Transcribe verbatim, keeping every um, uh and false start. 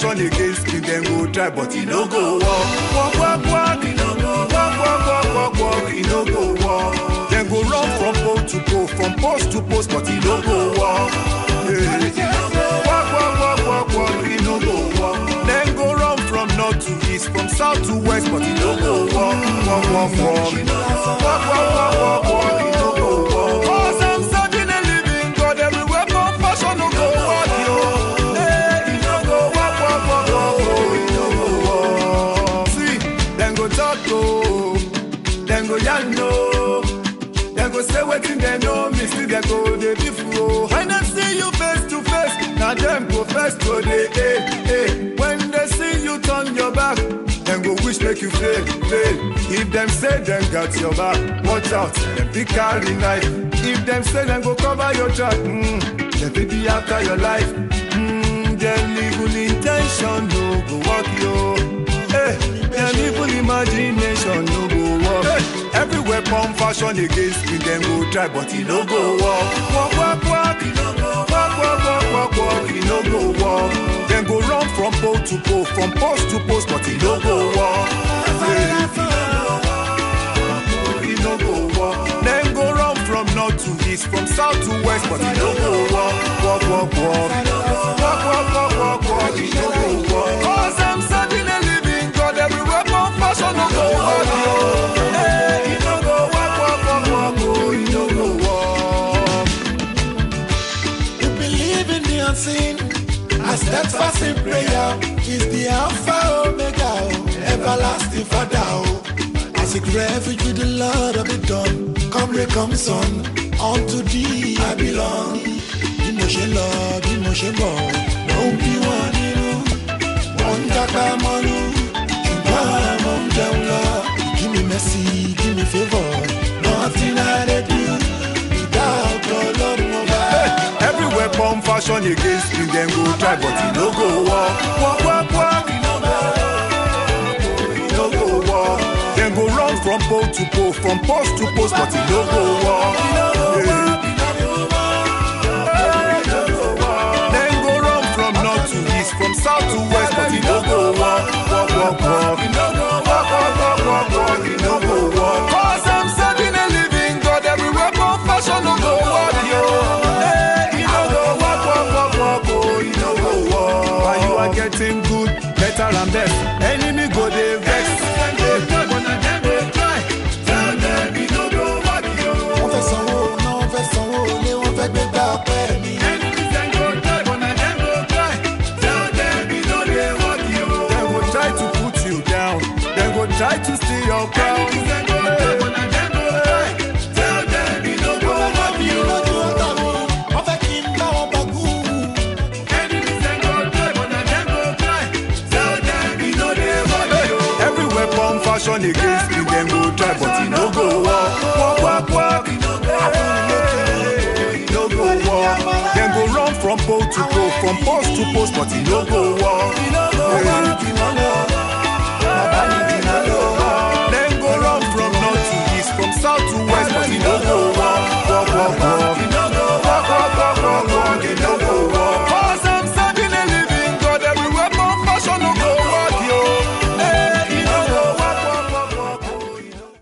fashion against me, then go try, but he no go walk. Walk, walk, walk, he no go walk, walk, walk, walk, walk, he no go walk. Then go run from pole to pole, from post to post, but he no go walk. Yeah. Walk, walk, walk, walk, walk, he no go walk. Then go run from north to east, from south to west, but he no go walk. Walk, walk, walk, walk, walk, walk, walk, walk, he no go walk. Cause I'm serving a living God, everywhere from fashion no go walk, yo. Hey, he no go walk, walk, walk, walk, walk, he no go walk. See, then go talk, oh, then go yarn, no. Then go say waiting, they know me, still they go, they be fool. When they see you face to face, now them go first to the eh, eh. When they see you turn your back, then go wish make you fail, fail. If them say them got your back, watch out, them be carry knife. If them say them go cover your track, mm, they be after your life. Mm, them evil intention no go walk yo. Hey, them evil imagination no go walk. Hey. Every weapon fashion against me, then go try, but he no go walk. Walk, walk, walk, he no go walk, walk, walk, walk, walk, he no go walk. Then go run from pole to pole, from post to post, but he no go walk. Yeah. He no go walk. Then go run from north to east, from south to west, but he no go walk. Walk, walk, walk, walk, walk, walk, walk, walk, he no go walk. Cause I'm serving a living God, every weapon fashion no go walk, yo. Unseen, a steadfast in prayer is the Alpha Omega, everlasting Father. As a refuge with the Lord of the dawn, come re come son, unto thee I belong. Emotion love, emotion more, don't be one you, one taka monu, chumba mom down love. Give me mercy, give me favor, nothing I do without your love. Every weapon fashion against me, then go try, but he no go walk. Walk, walk, walk, he no go, he no go walk. Then go run from pole to pole, from post to post, but he no go walk. Yeah. Then go run from north to east, from south to west, but he no go walk. Walk, walk, walk, he no go walk, walk, walk, walk, walk, he no go walk. Cause I'm serving a living God, every weapon fashion no go walk, yo. Getting good, better and best. Enemy go they vex. Tell them we no go walk yo. On fait son haut, non on fait son haut, les on fait bébé après mi. Enemies then go try, but now them go cry. Tell them we no they walk yo. They go try to put you down. They go try to steal your crown. Enemies then go try, but now them go cry. Tell them we no go walk yo. On fait kim ba on bagou. Fashion against me, then go try, but he no go walk. Walk, walk, walk, he no go walk. He no go walk. Then go run from pole to pole, from post to post, but he no go walk. He no go walk.